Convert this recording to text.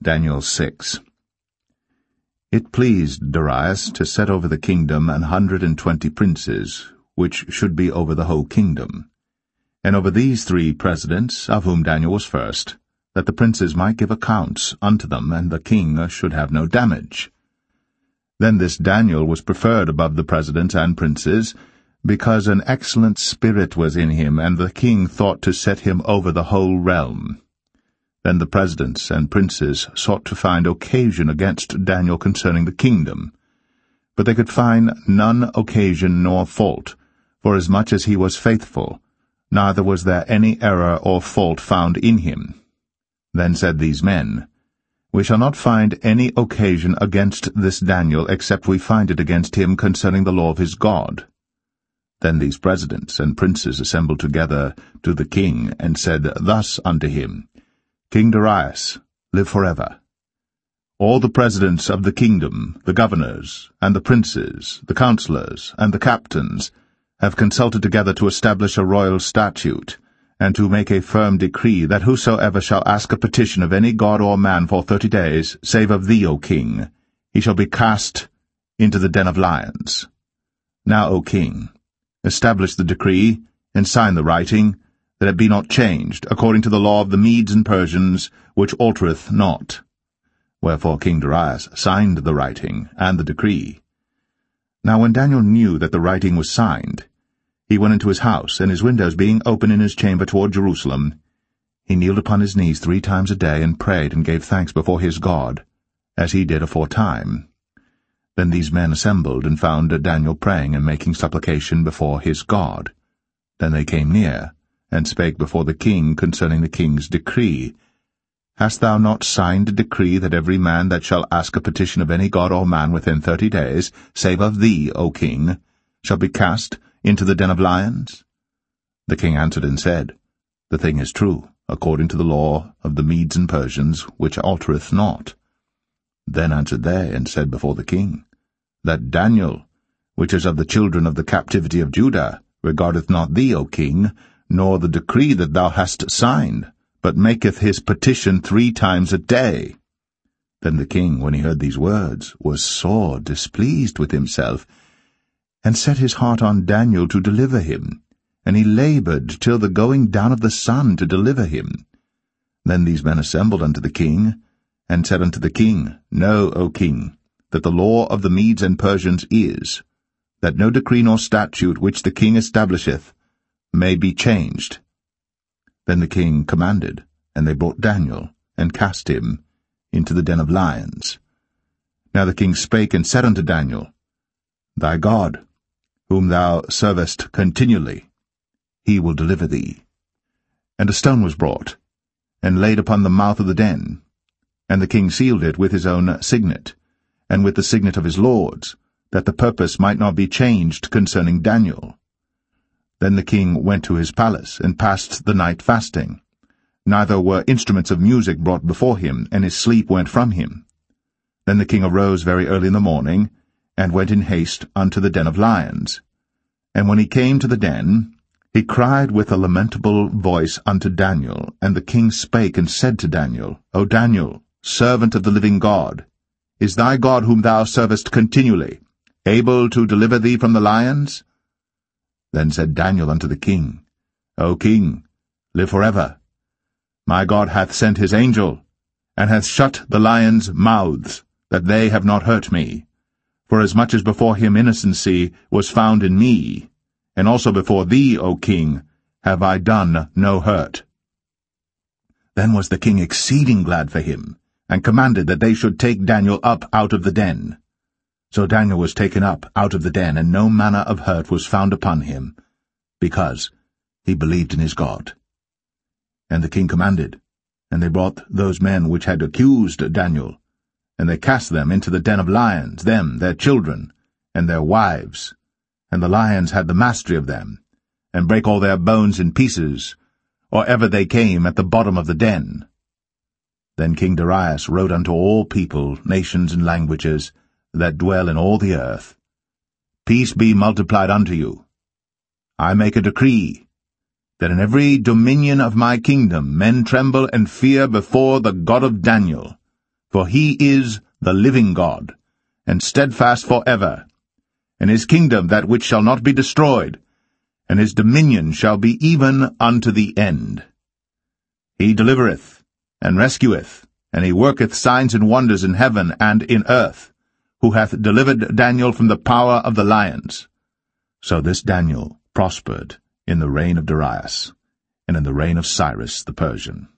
Daniel 6. It pleased Darius to set over the kingdom 120 princes, which should be over the whole kingdom. And over these 3 presidents, of whom Daniel was first, that the princes might give accounts unto them, and the king should have no damage. Then this Daniel was preferred above the presidents and princes, because an excellent spirit was in him, and the king thought to set him over the whole realm. Then the presidents and princes sought to find occasion against Daniel concerning the kingdom. But they could find none occasion nor fault, forasmuch as he was faithful, neither was there any error or fault found in him. Then said these men, We shall not find any occasion against this Daniel, except we find it against him concerning the law of his God. Then these presidents and princes assembled together to the king, and said thus unto him, King Darius, live forever. All the presidents of the kingdom, the governors, and the princes, the counselors, and the captains, have consulted together to establish a royal statute, and to make a firm decree, that whosoever shall ask a petition of any god or man for 30 days, save of thee, O king, he shall be cast into the den of lions. Now, O king, establish the decree, and sign the writing, that it be not changed, according to the law of the Medes and Persians, which altereth not. Wherefore King Darius signed the writing and the decree. Now when Daniel knew that the writing was signed, he went into his house, and his windows being open in his chamber toward Jerusalem, he kneeled upon his knees 3 times a day, and prayed and gave thanks before his God, as he did aforetime. Then these men assembled, and found Daniel praying and making supplication before his God. Then they came near, and spake before the king concerning the king's decree. Hast thou not signed a decree that every man that shall ask a petition of any god or man within 30 days, save of thee, O king, shall be cast into the den of lions? The king answered and said, The thing is true, according to the law of the Medes and Persians, which altereth not. Then answered they, and said before the king, That Daniel, which is of the children of the captivity of Judah, regardeth not thee, O king, nor the decree that thou hast signed, but maketh his petition 3 times a day. Then the king, when he heard these words, was sore displeased with himself, and set his heart on Daniel to deliver him, and he labored till the going down of the sun to deliver him. Then these men assembled unto the king, and said unto the king, Know, O king, that the law of the Medes and Persians is, that no decree nor statute which the king establisheth may be changed. Then the king commanded, and they brought Daniel, and cast him into the den of lions. Now the king spake and said unto Daniel, Thy God, whom thou servest continually, he will deliver thee. And a stone was brought, and laid upon the mouth of the den, and the king sealed it with his own signet, and with the signet of his lords, that the purpose might not be changed concerning Daniel. Then the king went to his palace, and passed the night fasting. Neither were instruments of music brought before him, and his sleep went from him. Then the king arose very early in the morning, and went in haste unto the den of lions. And when he came to the den, he cried with a lamentable voice unto Daniel. And the king spake and said to Daniel, O Daniel, servant of the living God, is thy God whom thou servest continually able to deliver thee from the lions? Then said Daniel unto the king, O king, live forever. My God hath sent his angel, and hath shut the lions' mouths, that they have not hurt me. Forasmuch as before him innocency was found in me, and also before thee, O king, have I done no hurt. Then was the king exceeding glad for him, and commanded that they should take Daniel up out of the den. So Daniel was taken up out of the den, and no manner of hurt was found upon him, because he believed in his God. And the king commanded, and they brought those men which had accused Daniel, and they cast them into the den of lions, them, their children, and their wives. And the lions had the mastery of them, and brake all their bones in pieces, or ever they came at the bottom of the den. Then King Darius wrote unto all people, nations, and languages, that dwell in all the earth, Peace be multiplied unto you. I make a decree, that in every dominion of my kingdom men tremble and fear before the God of Daniel, For he is the living God, and steadfast for ever. And his kingdom that which shall not be destroyed, and his dominion shall be even unto the end. He delivereth, and rescueth, and he worketh signs and wonders in heaven and in earth, who hath delivered Daniel from the power of the lions. So this Daniel prospered in the reign of Darius, and in the reign of Cyrus the Persian.